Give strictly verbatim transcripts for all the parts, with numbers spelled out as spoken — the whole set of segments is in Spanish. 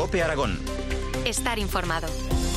COPE Aragón. Estar informado.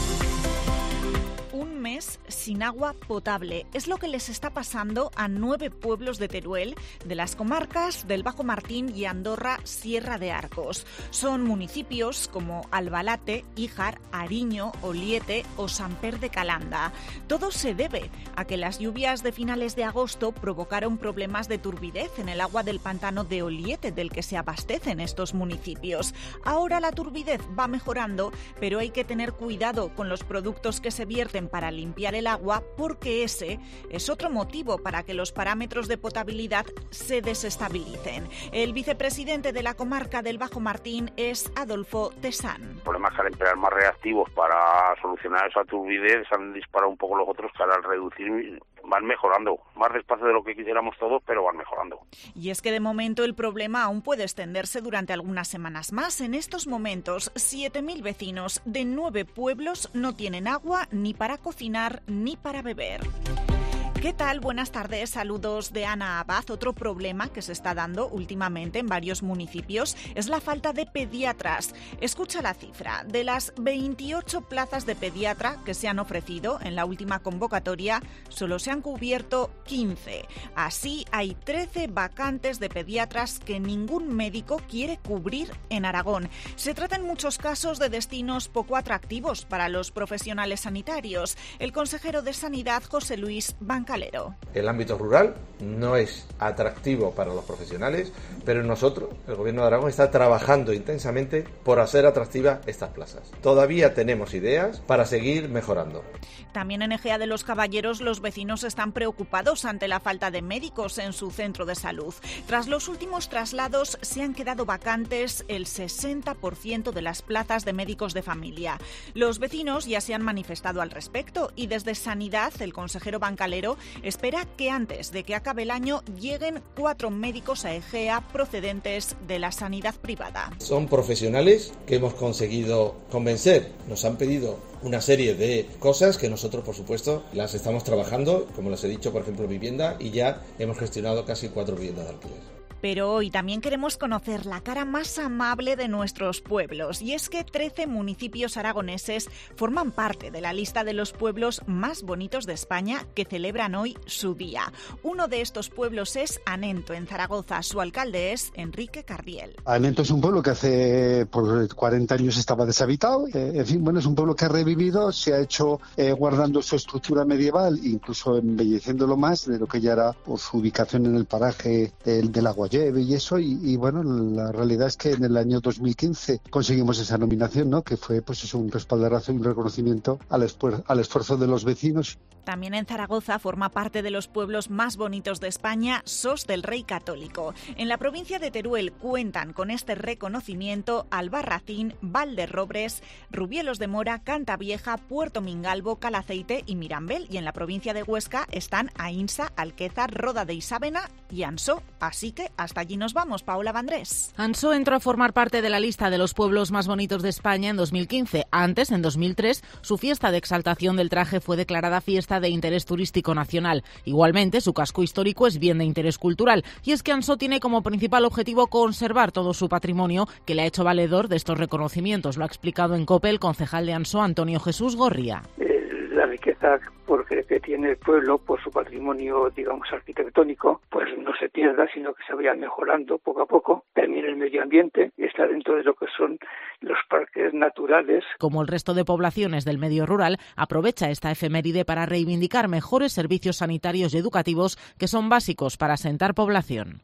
Un mes sin agua potable es lo que les está pasando a nueve pueblos de Teruel, de las comarcas del Bajo Martín y Andorra-Sierra de Arcos. Son municipios como Albalate, Híjar, Ariño, Oliete o Samper de Calanda. Todo se debe a que las lluvias de finales de agosto provocaron problemas de turbidez en el agua del pantano de Oliete, del que se abastecen estos municipios. Ahora la turbidez va mejorando, pero hay que tener cuidado con los productos que se vierten para limpiar el agua, porque ese es otro motivo para que los parámetros de potabilidad se desestabilicen. El vicepresidente de la comarca del Bajo Martín es Adolfo Tesán. El problema es que al emplear más reactivos para solucionar esa turbidez se han disparado un poco los otros, que al reducir van mejorando, más despacio de lo que quisiéramos todos, pero van mejorando. Y es que de momento el problema aún puede extenderse durante algunas semanas más. En estos momentos, siete mil vecinos de nueve pueblos no tienen agua ni para cocinar ni para beber. ¿Qué tal? Buenas tardes, saludos de Ana Abad. Otro problema que se está dando últimamente en varios municipios es la falta de pediatras. Escucha la cifra. De las veintiocho plazas de pediatra que se han ofrecido en la última convocatoria, solo se han cubierto quince. Así, hay trece vacantes de pediatras que ningún médico quiere cubrir en Aragón. Se trata en muchos casos de destinos poco atractivos para los profesionales sanitarios. El consejero de Sanidad, José Luis Banca El ámbito rural no es atractivo para los profesionales, pero nosotros, el Gobierno de Aragón, está trabajando intensamente por hacer atractivas estas plazas. Todavía tenemos ideas para seguir mejorando. También en Ejea de los Caballeros los vecinos están preocupados ante la falta de médicos en su centro de salud. Tras los últimos traslados se han quedado vacantes el sesenta por ciento de las plazas de médicos de familia. Los vecinos ya se han manifestado al respecto y desde Sanidad el consejero Bancalero espera que antes de que acabe el año lleguen cuatro médicos a Ejea procedentes de la sanidad privada. Son profesionales que hemos conseguido convencer. Nos han pedido una serie de cosas que nosotros, por supuesto, las estamos trabajando, como les he dicho, por ejemplo, vivienda, y ya hemos gestionado casi cuatro viviendas de alquiler. Pero hoy también queremos conocer la cara más amable de nuestros pueblos, y es que trece municipios aragoneses forman parte de la lista de los pueblos más bonitos de España que celebran hoy su día. Uno de estos pueblos es Anento, en Zaragoza. Su alcalde es Enrique Cardiel. Anento es un pueblo que hace por cuarenta años estaba deshabitado. Eh, en fin, bueno, es un pueblo que ha revivido, se ha hecho eh, guardando su estructura medieval, incluso embelleciéndolo más de lo que ya era por su ubicación en el paraje del, del agua lleve y eso, y, y bueno, la realidad es que en el año dos mil quince conseguimos esa nominación, ¿no? Que fue pues eso, un respaldarazo y un reconocimiento al, esfuer- al esfuerzo de los vecinos. También en Zaragoza forma parte de los pueblos más bonitos de España, Sos del Rey Católico. En la provincia de Teruel cuentan con este reconocimiento Albarracín, Valderrobres, Rubielos de Mora, Cantavieja, Puerto Mingalvo, Calaceite y Mirambel. Y en la provincia de Huesca están Ainsa, Alquezar, Roda de Isávena y Ansó. Así que hasta allí nos vamos, Paola Vandrés. Ansó entró a formar parte de la lista de los pueblos más bonitos de España en dos mil quince. Antes, en dos mil tres, su fiesta de exaltación del traje fue declarada fiesta de interés turístico nacional. Igualmente, su casco histórico es bien de interés cultural, y es que Ansó tiene como principal objetivo conservar todo su patrimonio, que le ha hecho valedor de estos reconocimientos. Lo ha explicado en COPE el concejal de Ansó, Antonio Jesús Gorría. La riqueza porque que tiene el pueblo por su patrimonio, digamos, arquitectónico, pues no se pierda, sino que se vaya mejorando poco a poco. También el medio ambiente está dentro de lo que son los parques naturales. Como el resto de poblaciones del medio rural, aprovecha esta efeméride para reivindicar mejores servicios sanitarios y educativos que son básicos para asentar población.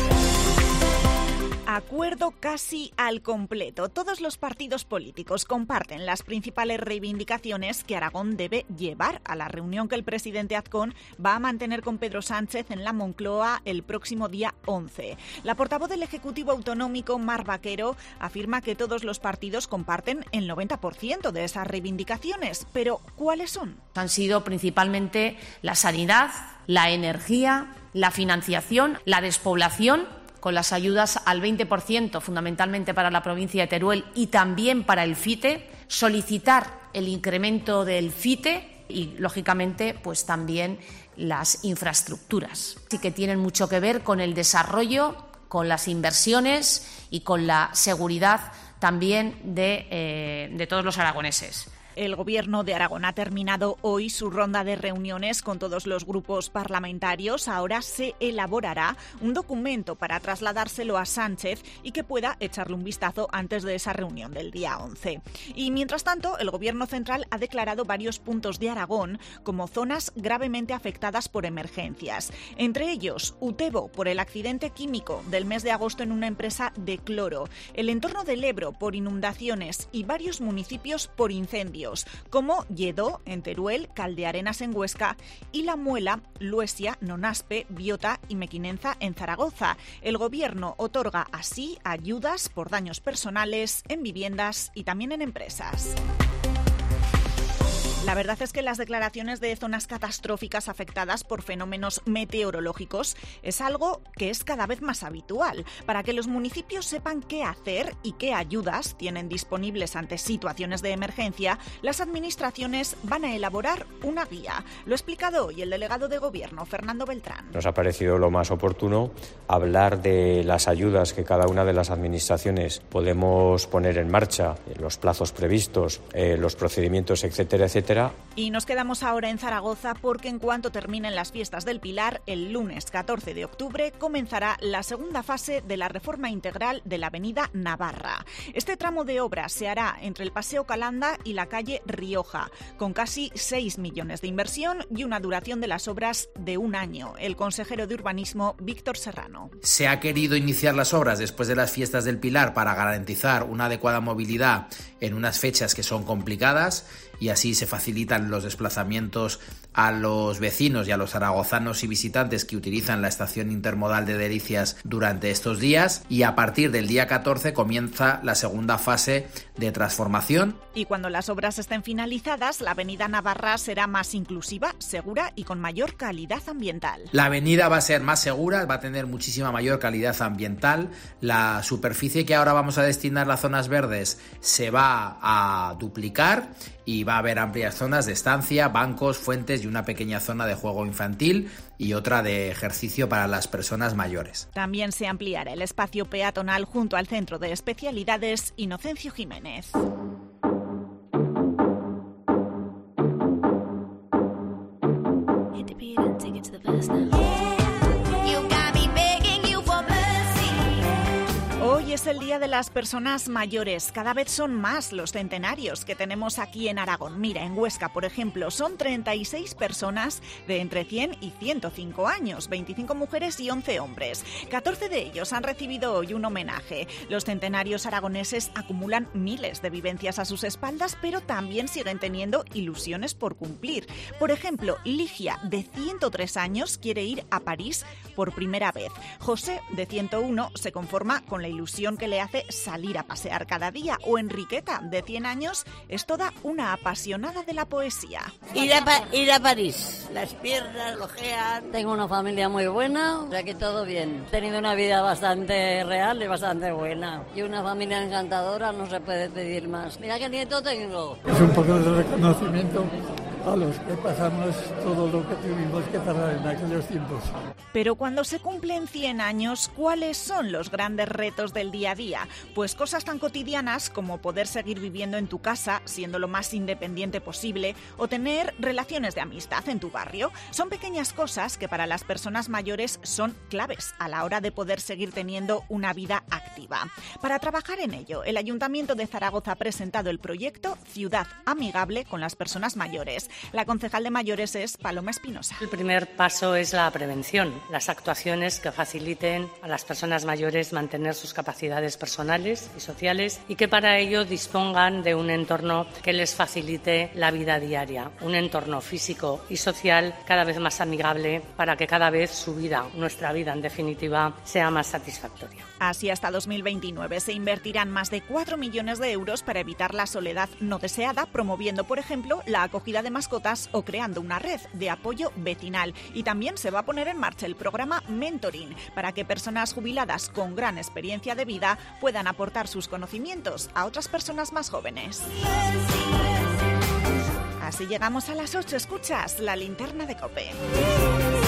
Acuerdo casi al completo. Todos los partidos políticos comparten las principales reivindicaciones que Aragón debe llevar a la reunión que el presidente Azcón va a mantener con Pedro Sánchez en la Moncloa el próximo día once. La portavoz del Ejecutivo Autonómico, Mar Vaquero, afirma que todos los partidos comparten el noventa por ciento de esas reivindicaciones. Pero, ¿cuáles son? Han sido principalmente la sanidad, la energía, la financiación, la despoblación, con las ayudas al veinte por ciento, fundamentalmente para la provincia de Teruel y también para el FITE, solicitar el incremento del FITE y, lógicamente, pues también las infraestructuras. Sí que tienen mucho que ver con el desarrollo, con las inversiones y con la seguridad también de, eh, de todos los aragoneses. El Gobierno de Aragón ha terminado hoy su ronda de reuniones con todos los grupos parlamentarios. Ahora se elaborará un documento para trasladárselo a Sánchez y que pueda echarle un vistazo antes de esa reunión del día once. Y mientras tanto, el Gobierno central ha declarado varios puntos de Aragón como zonas gravemente afectadas por emergencias. Entre ellos, Utebo por el accidente químico del mes de agosto en una empresa de cloro, el entorno del Ebro por inundaciones y varios municipios por incendios, como Lledó en Teruel, Caldearenas en Huesca y La Muela, Luesia, Nonaspe, Biota y Mequinenza en Zaragoza. El Gobierno otorga así ayudas por daños personales en viviendas y también en empresas. La verdad es que las declaraciones de zonas catastróficas afectadas por fenómenos meteorológicos es algo que es cada vez más habitual. Para que los municipios sepan qué hacer y qué ayudas tienen disponibles ante situaciones de emergencia, las administraciones van a elaborar una guía. Lo ha explicado hoy el delegado de Gobierno, Fernando Beltrán. Nos ha parecido lo más oportuno hablar de las ayudas que cada una de las administraciones podemos poner en marcha, los plazos previstos, eh, los procedimientos, etcétera, etcétera. Y nos quedamos ahora en Zaragoza porque en cuanto terminen las fiestas del Pilar, el lunes catorce de octubre comenzará la segunda fase de la reforma integral de la avenida Navarra. Este tramo de obra se hará entre el Paseo Calanda y la calle Rioja, con casi seis millones de inversión y una duración de las obras de un año. El consejero de Urbanismo, Víctor Serrano. Se ha querido iniciar las obras después de las fiestas del Pilar para garantizar una adecuada movilidad en unas fechas que son complicadas, y así se facilitan los desplazamientos a los vecinos y a los zaragozanos y visitantes que utilizan la estación intermodal de Delicias durante estos días, y a partir del día catorce comienza la segunda fase de transformación. Y cuando las obras estén finalizadas, la avenida Navarra será más inclusiva, segura y con mayor calidad ambiental. La avenida va a ser más segura, va a tener muchísima mayor calidad ambiental. La superficie que ahora vamos a destinar a zonas verdes se va a duplicar y va a haber amplias zonas de estancia, bancos, fuentes y una pequeña zona de juego infantil y otra de ejercicio para las personas mayores. También se ampliará el espacio peatonal junto al Centro de Especialidades Inocencio Jiménez. Hoy es el Día de las Personas Mayores. Cada vez son más los centenarios que tenemos aquí en Aragón. Mira, en Huesca, por ejemplo, son treinta y seis personas de entre cien y ciento cinco años, veinticinco mujeres y once hombres. catorce de ellos han recibido hoy un homenaje. Los centenarios aragoneses acumulan miles de vivencias a sus espaldas, pero también siguen teniendo ilusiones por cumplir. Por ejemplo, Ligia, de ciento tres años, quiere ir a París por primera vez. José, de ciento uno, se conforma con la ilusión que le hace salir a pasear cada día. O Enriqueta, de cien años, es toda una apasionada de la poesía. Ir a, pa- ir a París. Las piernas lojean. Tengo una familia muy buena, o sea que todo bien. He tenido una vida bastante real y bastante buena. Y una familia encantadora, no se puede pedir más. Mira qué nieto tengo. Es un poco de reconocimiento a los que pasamos todo lo que tuvimos que pasar en aquellos tiempos. Pero cuando se cumplen cien años, ¿cuáles son los grandes retos del día a día? Pues cosas tan cotidianas como poder seguir viviendo en tu casa, siendo lo más independiente posible, o tener relaciones de amistad en tu barrio. Son pequeñas cosas que para las personas mayores son claves a la hora de poder seguir teniendo una vida activa. Para trabajar en ello, el Ayuntamiento de Zaragoza ha presentado el proyecto Ciudad Amigable con las Personas Mayores. La concejal de mayores es Paloma Espinosa. El primer paso es la prevención, las actuaciones que faciliten a las personas mayores mantener sus capacidades personales y sociales y que para ello dispongan de un entorno que les facilite la vida diaria, un entorno físico y social cada vez más amigable para que cada vez su vida, nuestra vida en definitiva, sea más satisfactoria. Así, hasta dos mil veintinueve se invertirán más de cuatro millones de euros para evitar la soledad no deseada, promoviendo, por ejemplo, la acogida de mascotas o creando una red de apoyo vecinal. Y también se va a poner en marcha el programa Mentoring para que personas jubiladas con gran experiencia de vida puedan aportar sus conocimientos a otras personas más jóvenes. Así llegamos a las ocho. Escuchas la linterna de COPE.